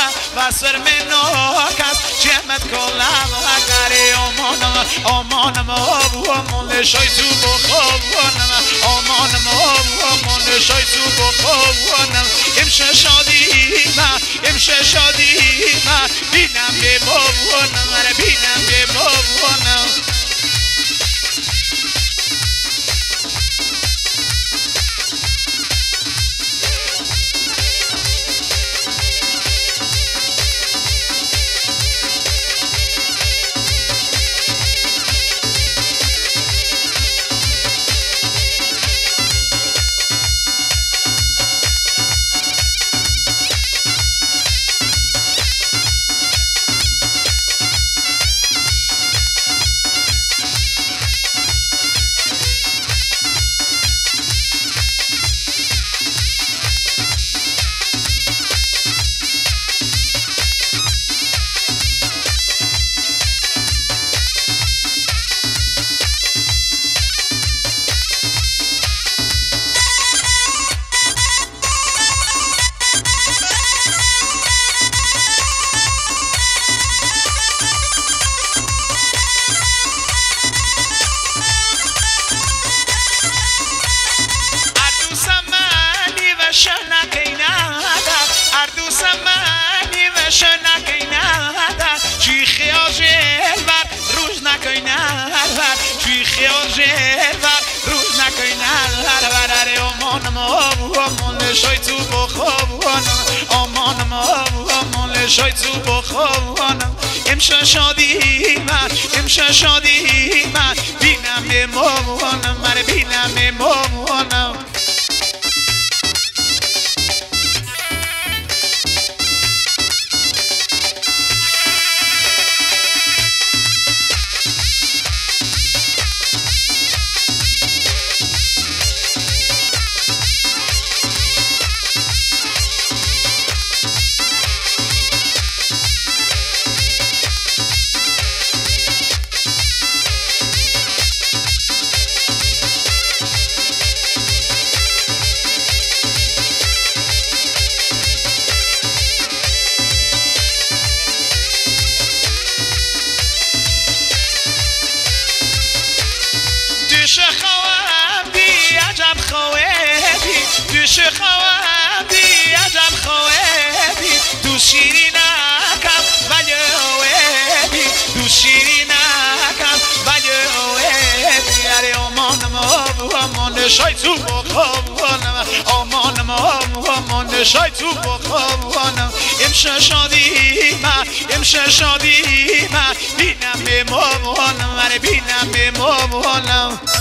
واسر منوکس جمت کلم اگری آمانم آمون شای تو بخوانم آمانم آمون شای تو بخوانم امشه شادی من بینم به بابونم بینم به بابونم شای تو بخوانم آمانم شای تو بخوانم امشه شادی من بینم به مامانم من بینم به مامانم دوش خوام دی عجب خوابی دو شیری نکم ولی اوهی دو شیری نکم ولی اوهی اره آمان شای تو بخوانم آمان شای تو بخوانم امشه شادی من بینم به مامانم بینم به مامانم